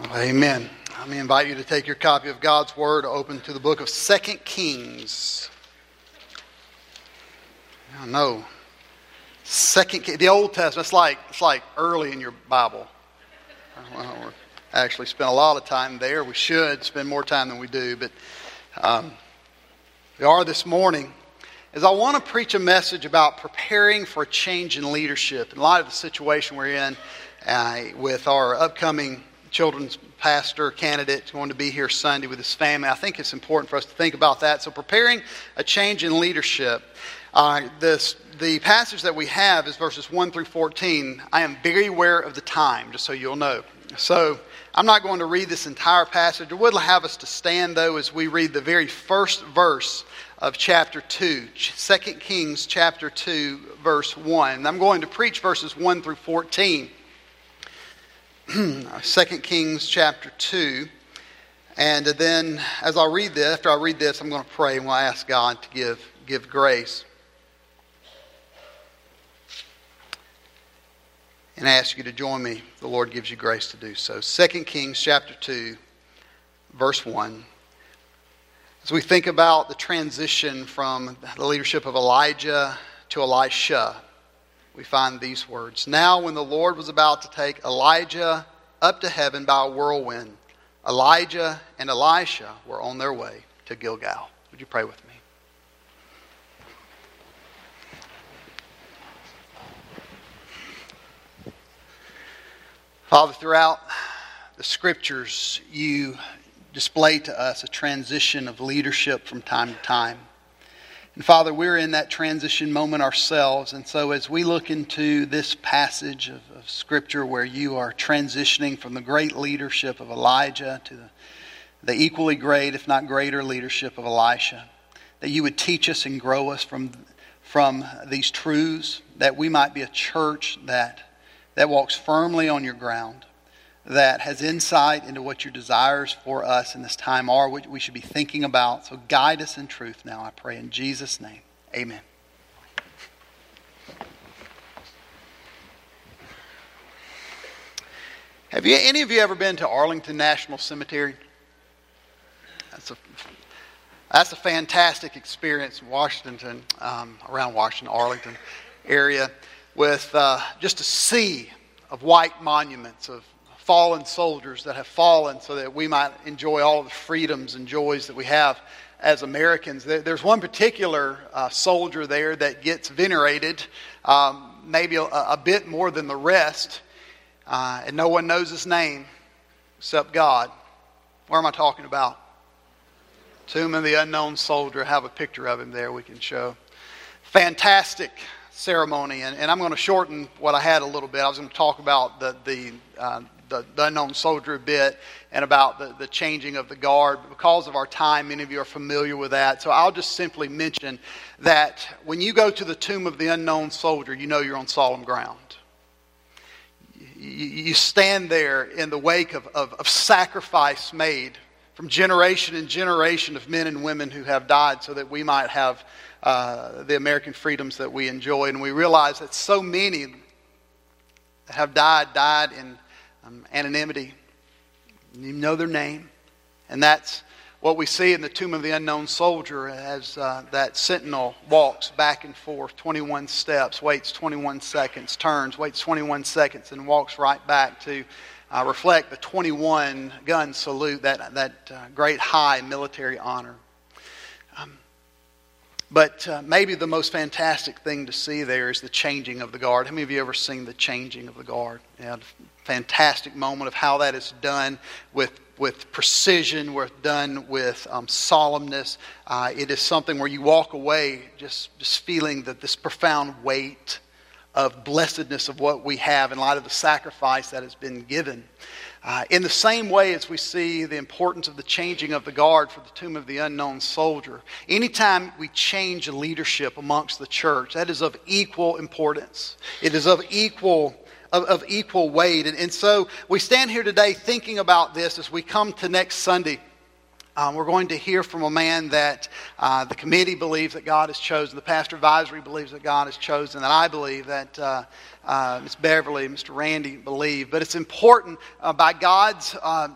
Amen. Let me invite you to take your copy of God's Word, open to the book of 2 Kings. I know. The Old Testament, it's like early in your Bible. Well, we actually spent a lot of time there. We should spend more time than we do, but we are this morning. As I want to preach a message about preparing for a change in leadership in light of the situation we're in with our upcoming children's pastor candidate going to be here Sunday with his family. I think it's important for us to think about that. So preparing a change in leadership. The passage that we have is verses 1 through 14. I am very aware of the time, just so you'll know. So I'm not going to read this entire passage. I would have us to stand, though, as we read the very first verse of chapter 2. 2 Kings chapter 2, verse 1. And I'm going to preach verses 1 through 14. 2 Kings chapter 2. And then as I read this, after I read this, I'm going to pray and we'll ask God to give grace. And ask you to join me. The Lord gives you grace to do so. 2 Kings chapter 2, verse 1. As we think about the transition from the leadership of Elijah to Elisha, we find these words. Now when the Lord was about to take Elijah up to heaven by a whirlwind, Elijah and Elisha were on their way to Gilgal. Would you pray with me? Father, throughout the Scriptures, you display to us a transition of leadership from time to time. And Father, we're in that transition moment ourselves. And so as we look into this passage of Scripture where you are transitioning from the great leadership of Elijah to the equally great, if not greater, leadership of Elisha, that you would teach us and grow us from these truths, that we might be a church that walks firmly on your ground, that has insight into what your desires for us in this time are, what we should be thinking about. So guide us in truth now, I pray in Jesus' name. Amen. Have any of you ever been to Arlington National Cemetery? That's a fantastic experience in Washington, around Washington, Arlington area, with just a sea of white monuments of fallen soldiers that have fallen so that we might enjoy all the freedoms and joys that we have as Americans. There's one particular soldier there that gets venerated, maybe a bit more than the rest, and no one knows his name except God. Where am I talking about? Tomb of the Unknown Soldier. I have a picture of him there we can show. Fantastic ceremony, and I'm going to shorten what I had a little bit. I was going to talk about the unknown soldier a bit and about the changing of the guard. But because of our time, many of you are familiar with that. So I'll just simply mention that when you go to the tomb of the unknown soldier, you know you're on solemn ground. You stand there in the wake of sacrifice made from generation and generation of men and women who have died so that we might have the American freedoms that we enjoy. And we realize that so many that have died in anonymity. You know their name. And that's what we see in the tomb of the unknown soldier as that sentinel walks back and forth 21 steps, waits 21 seconds, turns, waits 21 seconds, and walks right back to reflect the 21 gun salute, that great high military honor. But maybe the most fantastic thing to see there is the changing of the guard. How many of you ever seen the changing of the guard? Yeah, fantastic moment of how that is done with precision, done with solemnness. It is something where you walk away just feeling that this profound weight of blessedness of what we have in light of the sacrifice that has been given. In the same way as we see the importance of the changing of the guard for the tomb of the unknown soldier, anytime we change leadership amongst the church, that is of equal importance. It is of equal weight. And so we stand here today thinking about this as we come to next Sunday We're going to hear from a man that the committee believes that God has chosen, the pastor advisory believes that God has chosen, and I believe that Ms. Beverly, Mr. Randy believe. But it's important by God's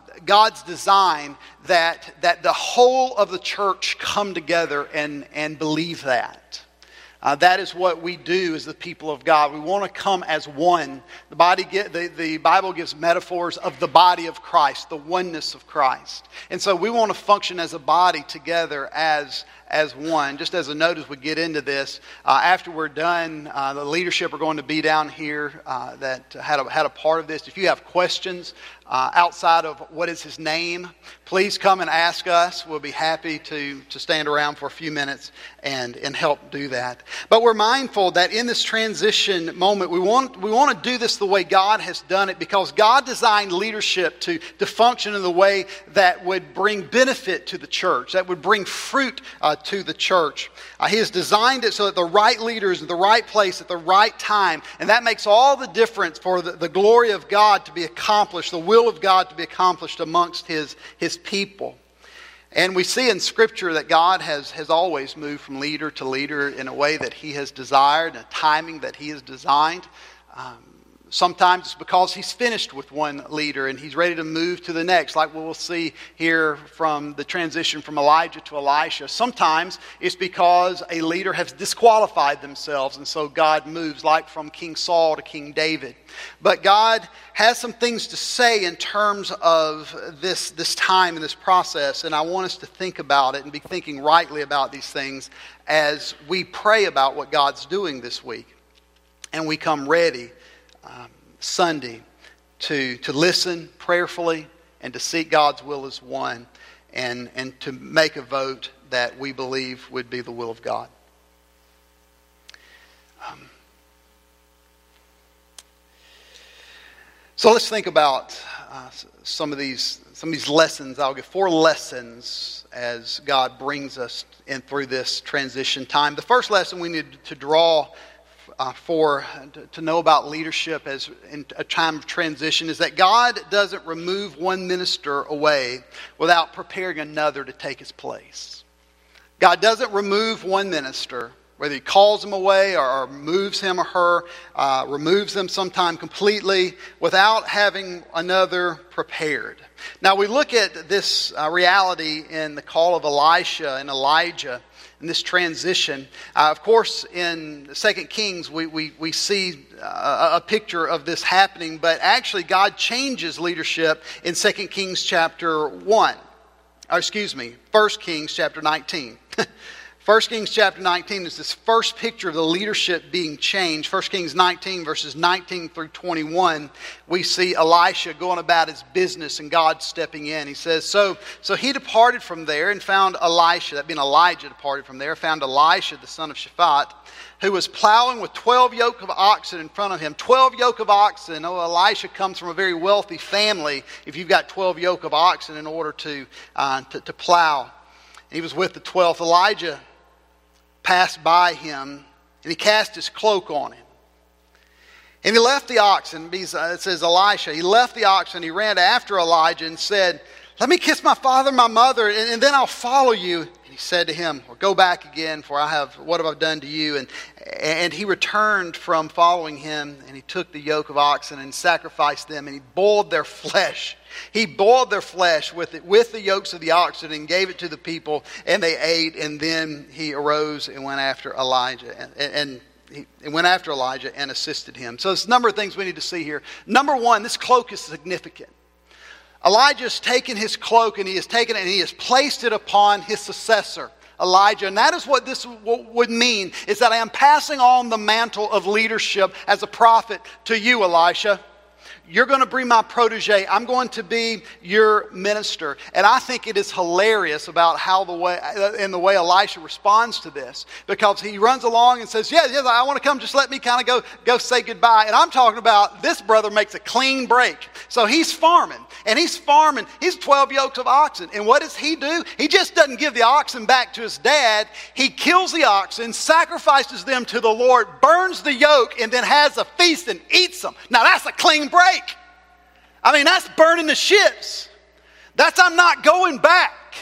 design that the whole of the church come together and believe that. That is what we do as the people of God. We want to come as one. The Bible gives metaphors of the body of Christ, the oneness of Christ. And so we want to function as a body together as one. Just as a note as we get into this, after we're done, the leadership are going to be down here that had a part of this. If you have questions outside of what is his name, please come and ask us. We'll be happy to stand around for a few minutes and help do that. But we're mindful that in this transition moment, we want to do this the way God has done it, because God designed leadership to function in the way that would bring benefit to the church, that would bring fruit to the church. He has designed it so that the right leader is in the right place at the right time, and that makes all the difference for the glory of God to be accomplished, the will of God to be accomplished amongst His people. And we see in Scripture that God has always moved from leader to leader in a way that He has desired, a timing that He has designed. Sometimes it's because He's finished with one leader and He's ready to move to the next, like we'll see here from the transition from Elijah to Elisha. Sometimes it's because a leader has disqualified themselves, and so God moves, like from King Saul to King David. But God has some things to say in terms of this time and this process, and I want us to think about it and be thinking rightly about these things as we pray about what God's doing this week. And we come ready Sunday to listen prayerfully and to seek God's will as one, and to make a vote that we believe would be the will of God. So let's think about some of these lessons. I'll give 4 lessons as God brings us in through this transition time. The first lesson we need to draw to know about leadership as in a time of transition is that God doesn't remove one minister away without preparing another to take his place. God doesn't remove one minister, whether He calls them away or moves him or her, removes them sometime completely, without having another prepared. Now we look at this reality in the call of Elisha and Elijah, in this transition. Of course, in 2 Kings, we see a picture of this happening, but actually God changes leadership in 2 Kings chapter 1. 1 Kings chapter 19. 1 Kings chapter 19 is this first picture of the leadership being changed. 1 Kings 19 verses 19 through 21, we see Elisha going about his business and God stepping in. He says, So he departed from there and found Elisha, that being Elijah departed from there, found Elisha the son of Shaphat, who was plowing with 12 yoke of oxen in front of him. 12 yoke of oxen. Oh, Elisha comes from a very wealthy family if you've got 12 yoke of oxen in order to plow. He was with the 12th. Elijah passed by him, and he cast his cloak on him. And he left the oxen. It says Elisha. He left the oxen. He ran after Elijah and said, "Let me kiss my father and my mother, and then I'll follow you." And he said to him, "Well, go back again, for what have I done to you?" And he returned from following him, and he took the yoke of oxen and sacrificed them, and he boiled their flesh. He boiled their flesh with the yokes of the oxen and gave it to the people, and they ate. And then he arose and went after Elijah, and he went after Elijah and assisted him. So there's a number of things we need to see here. Number one, this cloak is significant. Elijah's taken his cloak and he has taken it and he has placed it upon his successor, Elijah. And that is what this would mean, is that I am passing on the mantle of leadership as a prophet to you, Elisha. You're going to be my protege. I'm going to be your minister. And I think it is hilarious about the way Elisha responds to this. Because he runs along and says, yes, I want to come. Just let me kind of go say goodbye. And I'm talking about this brother makes a clean break. So he's farming. And he's 12 yokes of oxen. And what does he do? He just doesn't give the oxen back to his dad. He kills the oxen, sacrifices them to the Lord, burns the yoke, and then has a feast and eats them. Now that's a clean break. I mean, that's burning the ships. That's I'm not going back.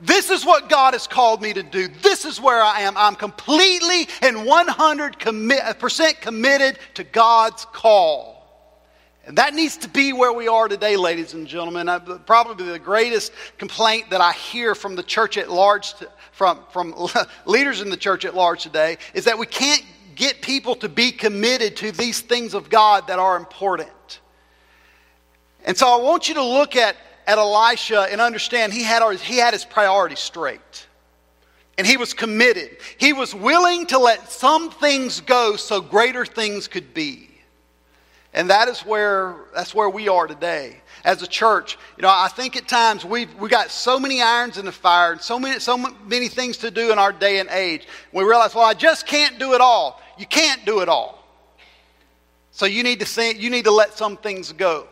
This is what God has called me to do. This is where I am. I'm completely and 100% committed to God's call. And that needs to be where we are today, ladies and gentlemen. Probably the greatest complaint that I hear from the church at large, from leaders in the church at large today, is that we can't get people to be committed to these things of God that are important. And so I want you to look at Elisha and understand he had his priorities straight. And he was committed. He was willing to let some things go so greater things could be. And that's where we are today as a church. I think at times we got so many irons in the fire and so many things to do in our day and age. We realize, I just can't do it all. You can't do it all. So you need to let some things go.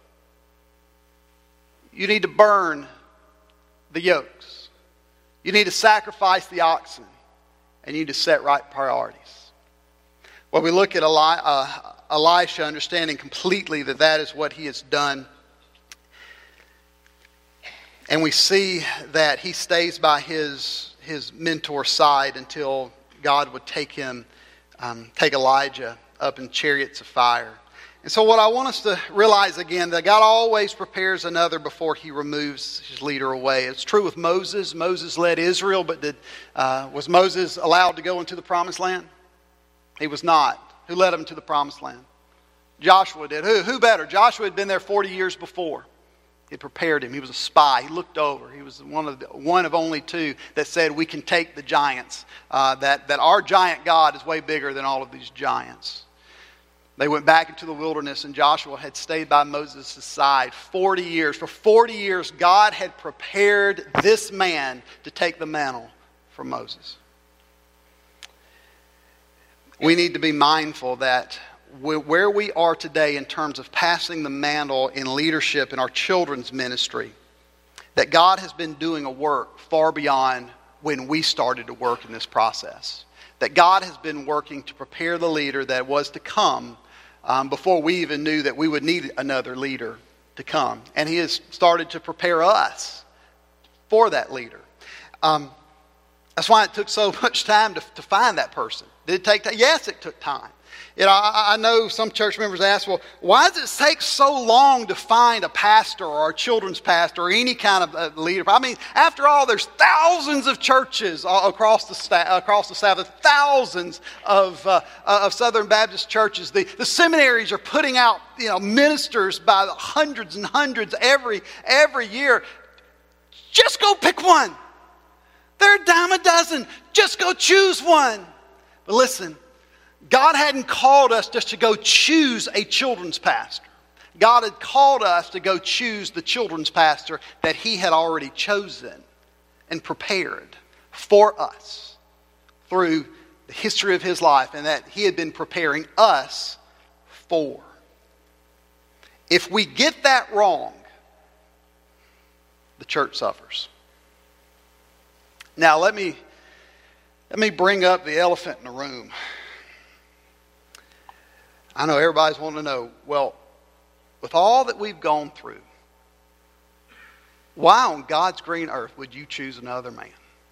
You need to burn the yokes. You need to sacrifice the oxen. And you need to set right priorities. Well, we look at Elisha, understanding completely that is what he has done. And we see that he stays by his mentor's side until God would take Elijah up in chariots of fire. And so what I want us to realize again, that God always prepares another before he removes his leader away. It's true with Moses. Moses led Israel, but was Moses allowed to go into the promised land? He was not. Who led him to the promised land? Joshua did. Who better? Joshua had been there 40 years before. He prepared him. He was a spy. He looked over. He was one of only two that said, we can take the giants. That our giant God is way bigger than all of these giants. They went back into the wilderness, and Joshua had stayed by Moses' side 40 years. For 40 years, God had prepared this man to take the mantle from Moses. We need to be mindful that where we are today in terms of passing the mantle in leadership in our children's ministry, that God has been doing a work far beyond when we started to work in this process. That God has been working to prepare the leader that was to come before we even knew that we would need another leader to come. And he has started to prepare us for that leader. That's why it took so much time to find that person. Did it take time? Yes, it took time. I know some church members ask, well, why does it take so long to find a pastor or a children's pastor or any kind of leader? I mean, after all, there's thousands of churches across the South, thousands of Southern Baptist churches. The seminaries are putting out ministers by the hundreds and hundreds every year. Just go pick one. They're a dime a dozen. Just go choose one. But listen, God hadn't called us just to go choose a children's pastor. God had called us to go choose the children's pastor that he had already chosen and prepared for us through the history of his life, and that he had been preparing us for. If we get that wrong, the church suffers. Now let me bring up the elephant in the room. I know everybody's wanting to know, well, with all that we've gone through, why on God's green earth would you choose another man?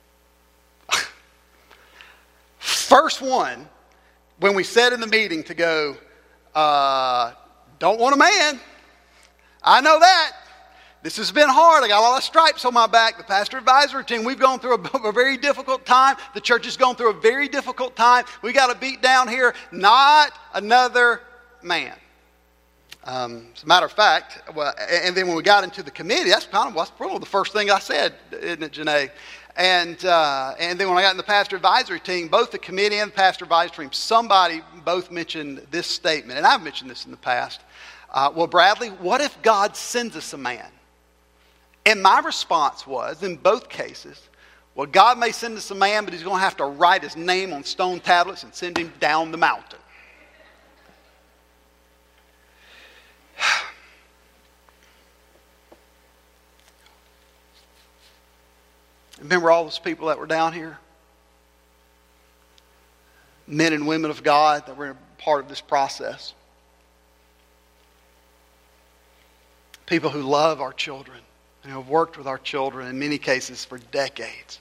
First one, when we said in the meeting to go, don't want a man. I know that. This has been hard. I got a lot of stripes on my back. The pastor advisory team, we've gone through a very difficult time. The church has gone through a very difficult time. We got to beat down here. Not another man. As a matter of fact, and then when we got into the committee, that's probably the first thing I said, isn't it, Janae? And then when I got in the pastor advisory team, both the committee and the pastor advisory team, somebody both mentioned this statement, and I've mentioned this in the past. Well, Bradley, what if God sends us a man? And my response was, in both cases, well, God may send us a man, but he's going to have to write his name on stone tablets and send him down the mountain. Remember all those people that were down here? Men and women of God that were part of this process. People who love our children. and who have worked with our children in many cases for decades.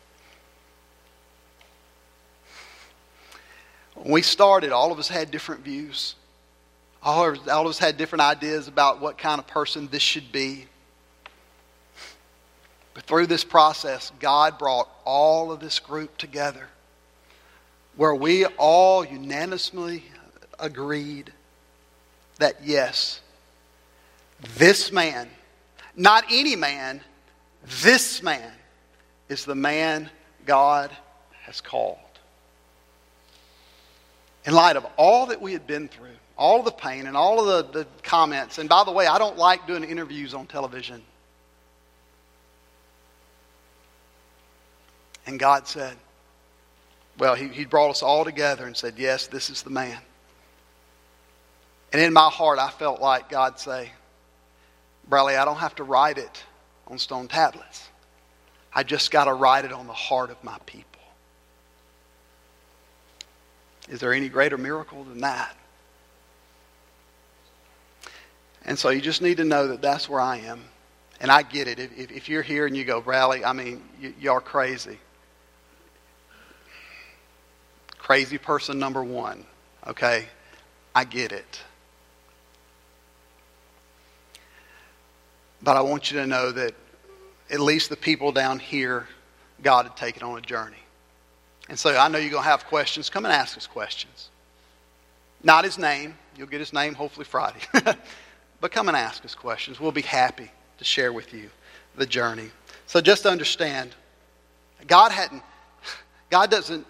When we started, all of us had different views. All of us had different ideas about what kind of person this should be. But through this process, God brought all of this group together where we all unanimously agreed that yes, this man, not any man, this man is the man God has called. In light of all that we had been through, all of the pain and all of the comments, and by the way, I don't like doing interviews on television. And God said, well, He brought us all together and said, yes, this is the man. And in my heart, I felt like God say, Bradley, I don't have to write it on stone tablets. I just got to write it on the heart of my people. Is there any greater miracle than that? And so you just need to know that that's where I am. And I get it. If you're here and you go, Bradley, I mean, you're crazy. Crazy person number one. Okay? I get it. But I want you to know that at least the people down here, God had taken on a journey. And so I know you're going to have questions. Come and ask us questions. Not his name. You'll get his name hopefully Friday. But come and ask us questions. We'll be happy to share with you the journey. So just understand, God doesn't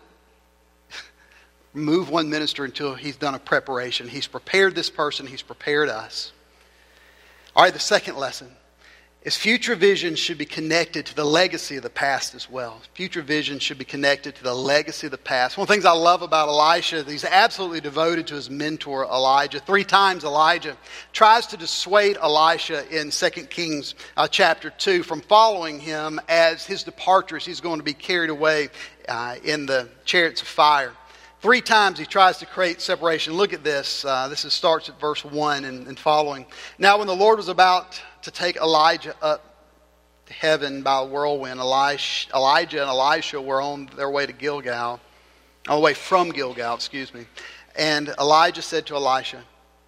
move one minister until He's done a preparation. He's prepared this person. He's prepared us. All right, the second lesson is future vision should be connected to the legacy of the past as well. Future vision should be connected to the legacy of the past. One of the things I love about Elisha is he's absolutely devoted to his mentor Elijah. 3 times Elijah tries to dissuade Elisha in 2 Kings chapter 2 from following him as his departure, as he's going to be carried away in the chariots of fire. 3 times he tries to create separation. Look at this. This starts at verse 1 and following. Now when the Lord was about to take Elijah up to heaven by a whirlwind, Elijah and Elisha were on their way to Gilgal. On the way from Gilgal, excuse me. And Elijah said to Elisha,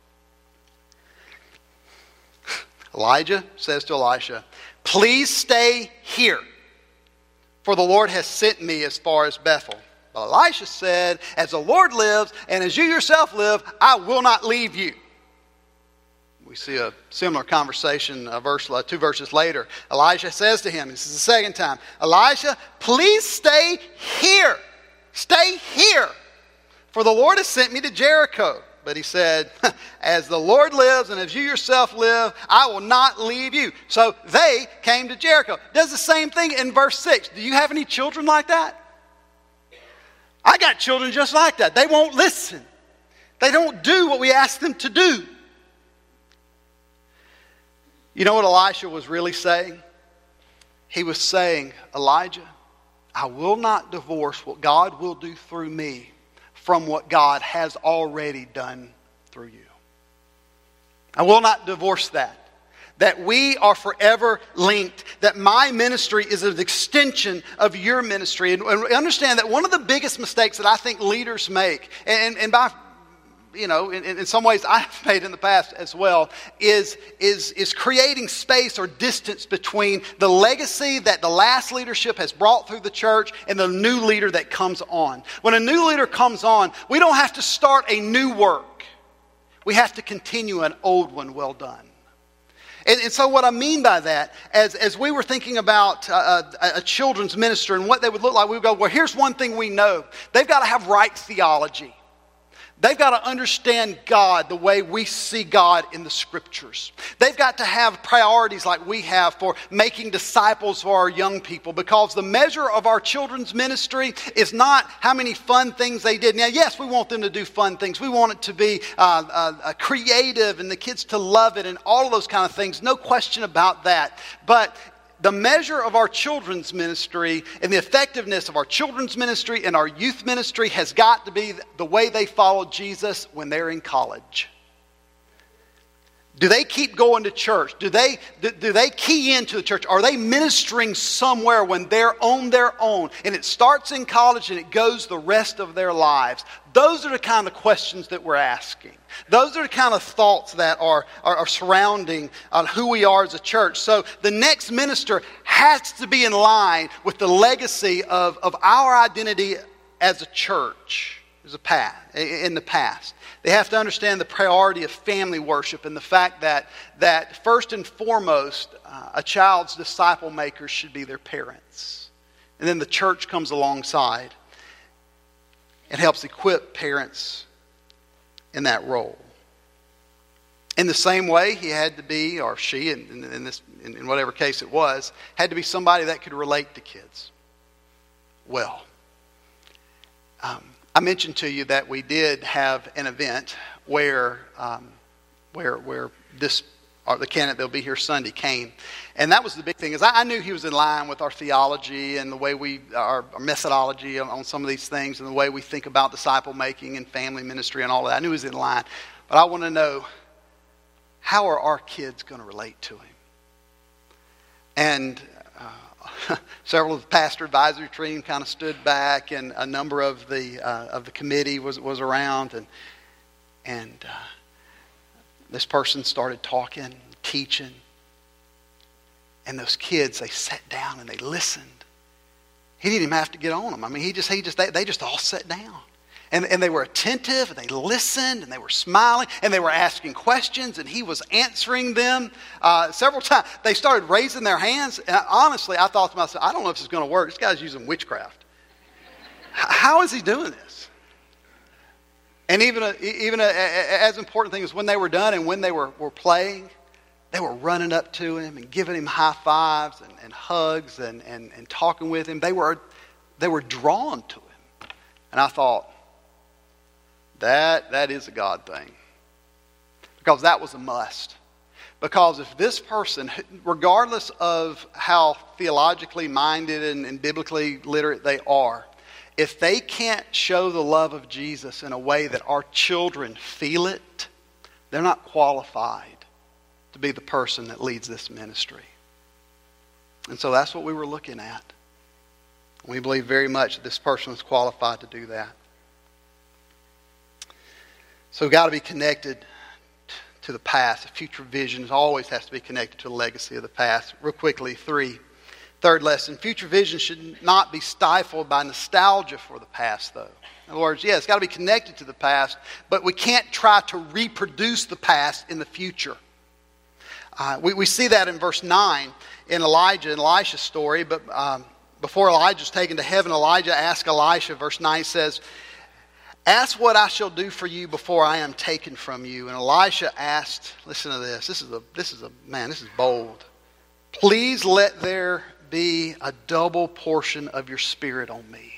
Elijah says to Elisha, please stay here, for the Lord has sent me as far as Bethel. But Elisha said, as the Lord lives and as you yourself live, I will not leave you. We see a similar conversation 2 verses later. Elisha says to him, this is the second time, Elisha, please stay here. Stay here. For the Lord has sent me to Jericho. But he said, as the Lord lives and as you yourself live, I will not leave you. So they came to Jericho. Does the same thing in verse 6. Do you have any children like that? I got children just like that. They won't listen. They don't do what we ask them to do. You know what Elisha was really saying? He was saying, Elijah, I will not divorce what God will do through me from what God has already done through you. I will not divorce that. That we are forever linked. That my ministry is an extension of your ministry. And understand that one of the biggest mistakes that I think leaders make, and by, you know, in some ways I've made in the past as well, is creating space or distance between the legacy that the last leadership has brought through the church and the new leader that comes on. When a new leader comes on, we don't have to start a new work. We have to continue an old one well done. And so what I mean by that, as we were thinking about a children's minister and what they would look like, we would go, well, here's one thing we know. They've got to have right theology. They've got to understand God the way we see God in the Scriptures. They've got to have priorities like we have for making disciples for our young people, because the measure of our children's ministry is not how many fun things they did. Now, yes, we want them to do fun things. We want it to be creative and the kids to love it and all of those kind of things. No question about that. But the measure of our children's ministry and the effectiveness of our children's ministry and our youth ministry has got to be the way they follow Jesus when they're in college. Do they keep going to church? Do they key into the church? Are they ministering somewhere when they're on their own? And it starts in college and it goes the rest of their lives. Those are the kind of questions that we're asking. Those are the kind of thoughts that are surrounding who we are as a church. So the next minister has to be in line with the legacy of our identity as a church, in the past. They have to understand the priority of family worship and the fact that first and foremost, a child's disciple makers should be their parents. And then the church comes alongside and helps equip parents in that role. In the same way, he had to be, or she, in whatever case it was, had to be somebody that could relate to kids well. I mentioned to you that we did have an event where the candidate that'll be here Sunday came, and that was the big thing. Is I knew he was in line with our theology and the way our methodology on some of these things and the way we think about disciple making and family ministry and all of that. I knew he was in line, but I want to know, how are our kids going to relate to him? And several of the pastor advisory team kind of stood back, and a number of the committee was around, and this person started talking, teaching, and those kids, they sat down and they listened. He didn't even have to get on them. I mean, they just all sat down. And they were attentive, and they listened, and they were smiling, and they were asking questions, and he was answering them several times. They started raising their hands, and honestly, I thought to myself, I don't know if this is going to work. This guy's using witchcraft. How is he doing this? And even as important thing as when they were done and when they were playing, they were running up to him and giving him high fives and hugs and talking with him. They were drawn to him. And I thought, that is a God thing. Because that was a must. Because if this person, regardless of how theologically minded and biblically literate they are, if they can't show the love of Jesus in a way that our children feel it, they're not qualified to be the person that leads this ministry. And so that's what we were looking at. We believe very much that this person is qualified to do that. So we've got to be connected to the past. A future vision always has to be connected to the legacy of the past. Real quickly, third lesson. Future vision should not be stifled by nostalgia for the past, though. In other words, it's got to be connected to the past, but we can't try to reproduce the past in the future. We see that in verse 9 in Elijah and Elisha's story, but before Elijah's taken to heaven, Elijah asked Elisha, verse 9 says, "Ask what I shall do for you before I am taken from you." And Elisha asked, listen to this. This is bold. "Please let there be a double portion of your spirit on me."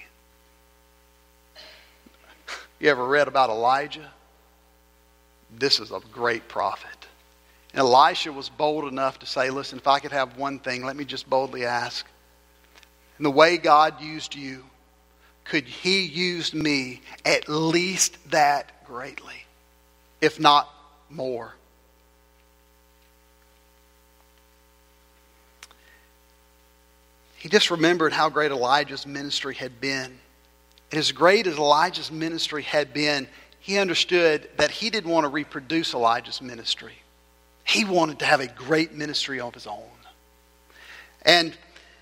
You ever read about Elijah? This is a great prophet. And Elisha was bold enough to say, listen, if I could have one thing, let me just boldly ask. In the way God used you, could he use me at least that greatly, if not more? He just remembered how great Elijah's ministry had been. And as great as Elijah's ministry had been, he understood that he didn't want to reproduce Elijah's ministry. He wanted to have a great ministry of his own. And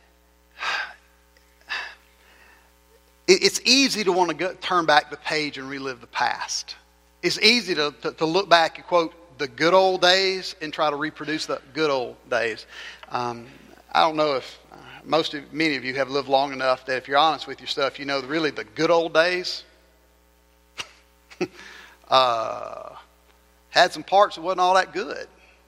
it's easy to want to turn back the page and relive the past. It's easy to look back and quote the good old days and try to reproduce the good old days. I don't know if many of you have lived long enough that if you're honest with yourself, you know really the good old days had some parts that wasn't all that good.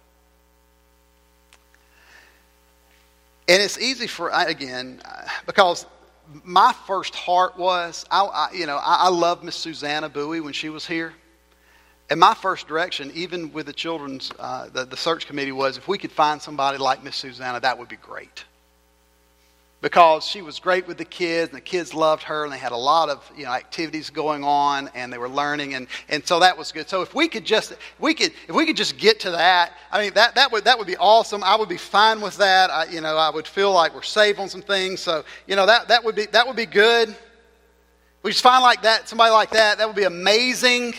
And it's easy because my first heart was, I loved Miss Susanna Bowie when she was here. And my first direction, even with the children's, the search committee was, if we could find somebody like Miss Susanna, that would be great. because she was great with the kids, and the kids loved her, and they had a lot of activities going on, and they were learning, and so that was good. So if we could just get to that, I mean that would be awesome. I would be fine with that. I would feel like we're saved on some things. So that would be good. We just find somebody like that would be amazing.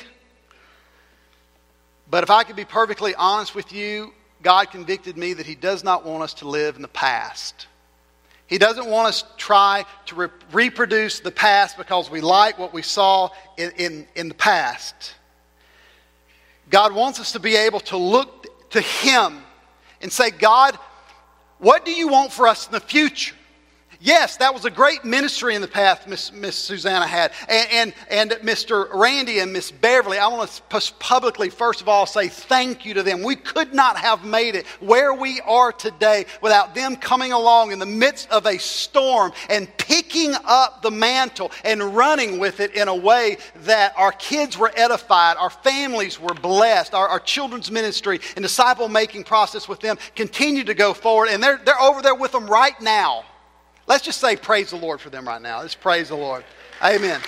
But if I could be perfectly honest with you, God convicted me that He does not want us to live in the past. He doesn't want us to try to reproduce the past because we like what we saw in the past. God wants us to be able to look to Him and say, God, what do you want for us in the future? Yes, that was a great ministry in the past Miss Susanna had. And Mr. Randy and Miss Beverly, I want to publicly, first of all, say thank you to them. We could not have made it where we are today without them coming along in the midst of a storm and picking up the mantle and running with it in a way that our kids were edified, our families were blessed, our children's ministry and disciple-making process with them continued to go forward. And they're over there with them right now. Let's just say praise the Lord for them right now. Let's praise the Lord. Amen.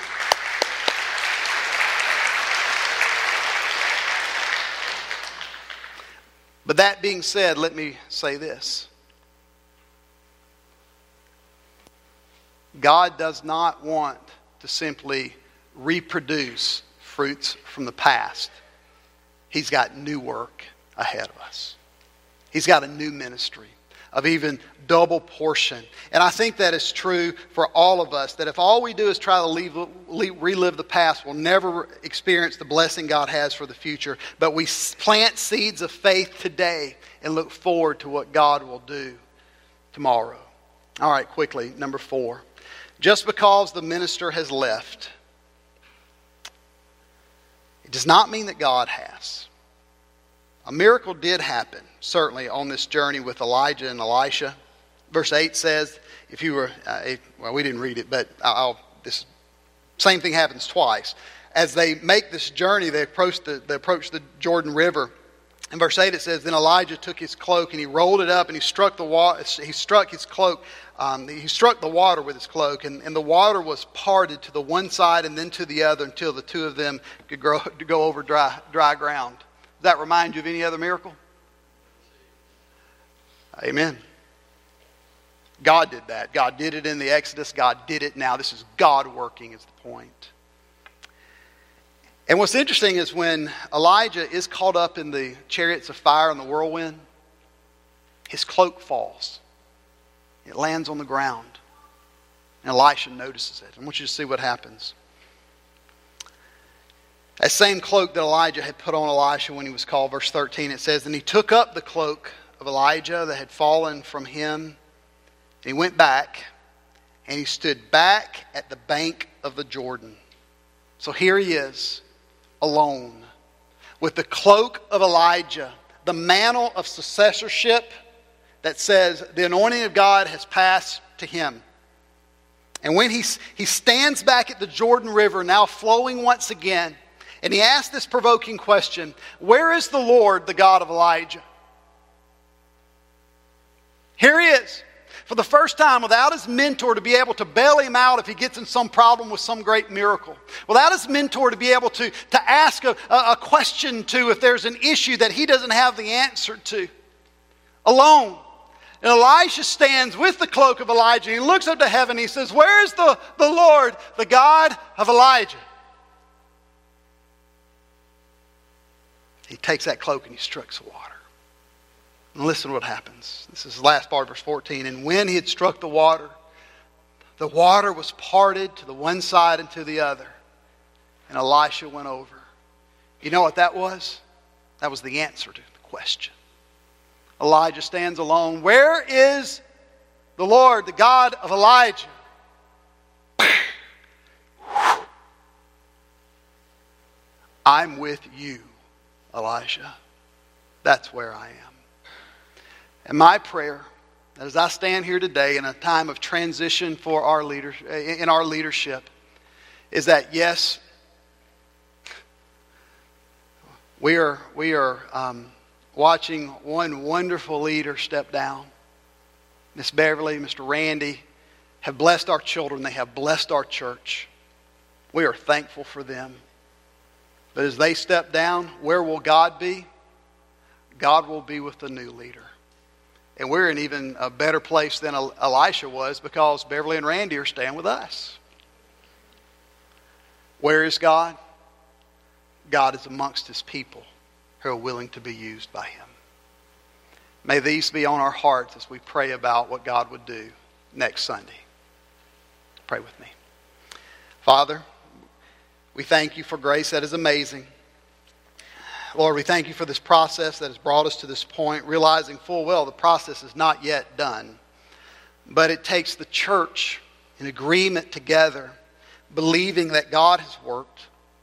But that being said, let me say this. God does not want to simply reproduce fruits from the past. He's got new work ahead of us. He's got a new ministry of even double portion. And I think that is true for all of us, that if all we do is try to relive the past, we'll never experience the blessing God has for the future. But we plant seeds of faith today and look forward to what God will do tomorrow. All right, quickly, number 4. Just because the minister has left, it does not mean that God has. A miracle did happen, certainly, on this journey with Elijah and Elisha. Verse 8 says, if you were, well, we didn't read it, but this same thing happens twice. As they make this journey, they approach the Jordan River. In verse 8 it says, then Elijah took his cloak and he rolled it up and he struck the water. He struck his cloak. He struck the water with his cloak, and the water was parted to the one side and then to the other until the two of them could go over dry ground. Does that remind you of any other miracle? Amen. God did that. God did it in the Exodus. God did it now. This is God working is the point. And what's interesting is when Elijah is caught up in the chariots of fire and the whirlwind, his cloak falls. It lands on the ground. And Elisha notices it. I want you to see what happens. That same cloak that Elijah had put on Elisha when he was called, verse 13, it says, and he took up the cloak of Elijah that had fallen from him, and he went back, and he stood back at the bank of the Jordan. So here he is, alone, with the cloak of Elijah, the mantle of successorship that says the anointing of God has passed to him. And when he stands back at the Jordan River, now flowing once again, and he asks this provoking question, where is the Lord, the God of Elijah? Here he is, for the first time, without his mentor to be able to bail him out if he gets in some problem with some great miracle. Without his mentor to be able to ask a question to if there's an issue that he doesn't have the answer to. Alone. And Elisha stands with the cloak of Elijah. He looks up to heaven. He says, where is the Lord, the God of Elijah? He takes that cloak and he strikes the water. And listen to what happens. This is the last part of verse 14. And when he had struck the water was parted to the one side and to the other. And Elisha went over. You know what that was? That was the answer to the question. Elijah stands alone. Where is the Lord, the God of Elijah? I'm with you, Elijah. That's where I am. And my prayer, as I stand here today in a time of transition for our leadership, is that yes, we are watching one wonderful leader step down. Miss Beverly, Mr. Randy, have blessed our children. They have blessed our church. We are thankful for them. But as they step down, where will God be? God will be with the new leader. And we're in even a better place than Elisha was, because Beverly and Randy are staying with us. Where is God? God is amongst His people who are willing to be used by Him. May these be on our hearts as we pray about what God would do next Sunday. Pray with me. Father, we thank You for grace that is amazing. Lord, we thank You for this process that has brought us to this point, realizing full well the process is not yet done. But it takes the church in agreement together, believing that God has worked,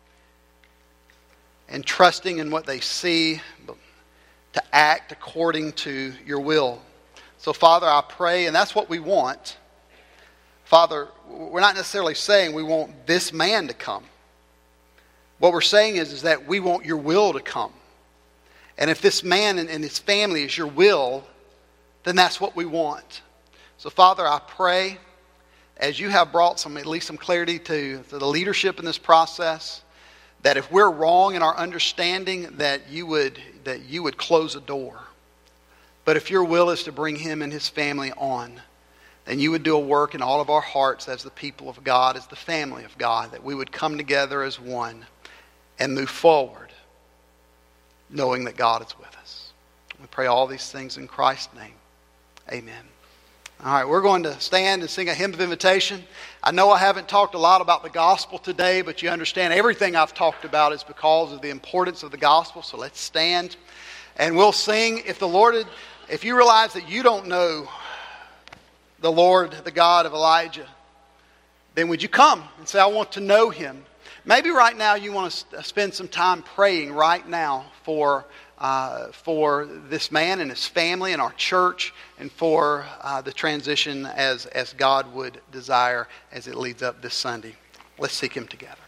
and trusting in what they see to act according to Your will. So, Father, I pray, and that's what we want. Father, we're not necessarily saying we want this man to come. What we're saying is that we want Your will to come. And if this man and his family is Your will, then that's what we want. So, Father, I pray, as You have brought at least some clarity to the leadership in this process, that if we're wrong in our understanding, that you would close a door. But if Your will is to bring him and his family on, then You would do a work in all of our hearts as the people of God, as the family of God, that we would come together as one and move forward, knowing that God is with us. We pray all these things in Christ's name. Amen. All right, we're going to stand and sing a hymn of invitation. I know I haven't talked a lot about the gospel today, but you understand everything I've talked about is because of the importance of the gospel. So let's stand and we'll sing. If you realize that you don't know the Lord, the God of Elijah, then would you come and say, I want to know Him? Maybe right now you want to spend some time praying right now for this man and his family and our church, and for the transition as God would desire as it leads up this Sunday. Let's seek Him together.